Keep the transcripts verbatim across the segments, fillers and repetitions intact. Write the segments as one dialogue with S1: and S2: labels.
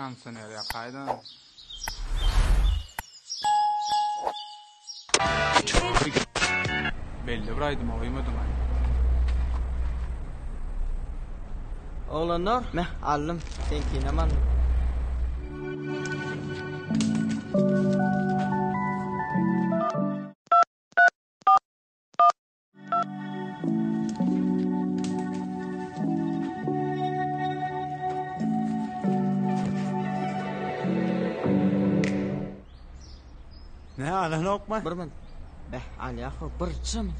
S1: Konditsioner yakaydan. Belli bir aydım oymadım ay.
S2: Oğlanlar, meh alım, sen kinaman.
S3: Ne ana nokma?
S2: Bir min. Beh, Ali axı bir çim.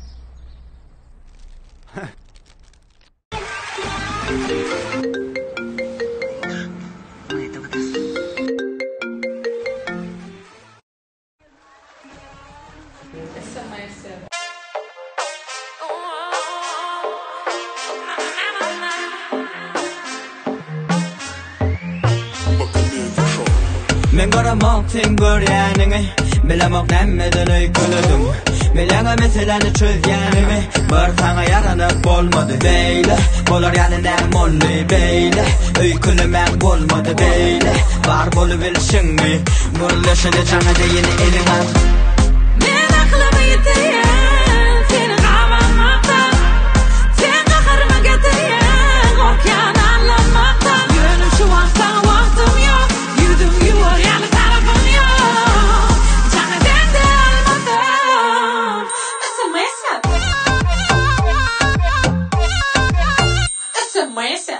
S2: Men qaramoq sen görýänini, bilemoq nämmeden öýküledim. Melanga meseleni çözýänimi, bir sana yaranyp bolmady beýle. Bolar ýaly näme beýle, öýkülemek bolmady beýle. Bar bolup elşiňmi, mürleşede çaňa deýini eliňe. Men aklymı ýitirýän, seni gamanmakdan. Sen gahyryma getirýän, okyan anlamakdan. Ýönüm şu an sana wagtym ýok, ýüdüm ýuwar ýaly tarapym ýok. Çaňa dende almadan, ısınmayasın. Isınmayasın.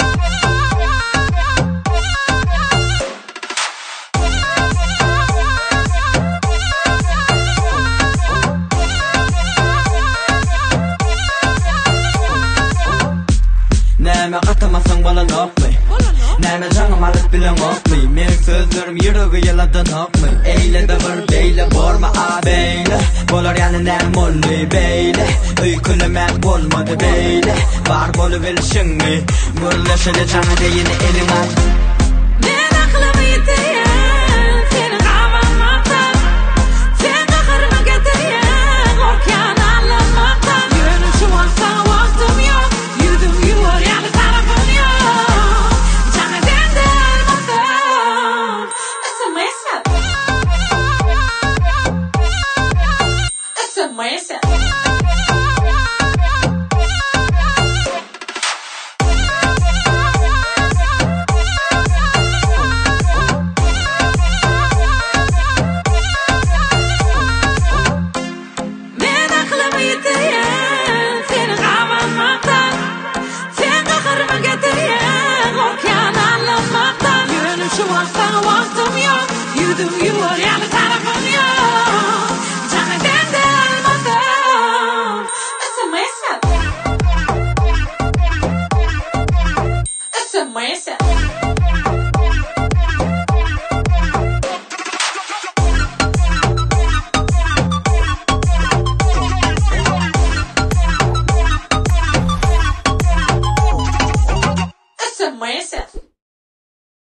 S2: Näme gatamasaň bolan okmy? Näme jaňym alyp bilen okmy? Meň sözlerim ýüregi ýyladan okmy? Eýle de bir beýle borma a beýle. Bolar ýaly näme oldy beýle. Öýkülemek bolmady beýle. Bar bolup elşiňmi, mürleşede çaňa deýini eliňe. Men aklymy ýitirýän, seni gamanmakdan. Sen gahyryma getirýän, okyan anlamakdan. Ýönüm şu an sana wagtym ýok, ýüdüm ýuwar ýaly tarapym ýok. Çaňa dende almadan, ısınmayasın. Isınmayasın. Men aklymy ýitirýän, seni gamanmakdan. Sen gahyryma getirýän, okyan anlamakdan. Ýönüm şu an sana wagtym ýok, ýüdüm ýuwar ýaly tarapym ýok. Çaňa dende almadan, ısınmayasın. Isınmayasın.